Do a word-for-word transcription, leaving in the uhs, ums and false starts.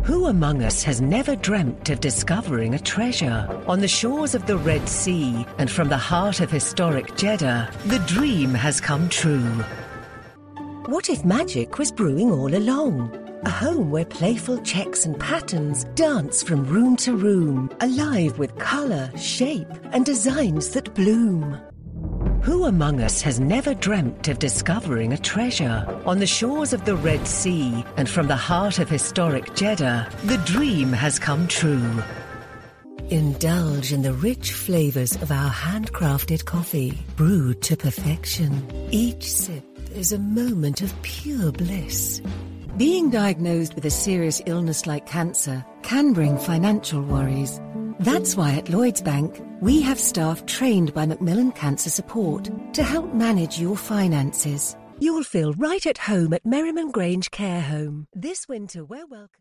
Who among us has never dreamt of discovering a treasure? On the shores of the Red Sea and from the heart of historic Jeddah, the dream has come true. What if magic was brewing all along? A home where playful checks and patterns dance from room to room, alive with colour, shape and designs that bloom. Who among us has never dreamt of discovering a treasure? On the shores of the Red Sea and from the heart of historic Jeddah, the dream has come true. Indulge in the rich flavours of our handcrafted coffee, brewed to perfection. Each sip is a moment of pure bliss. Being diagnosed with a serious illness like cancer can bring financial worries. That's why at Lloyds Bank, we have staff trained by Macmillan Cancer Support to help manage your finances. You'll feel right at home at Merriman Grange Care Home. This winter, we're welcome.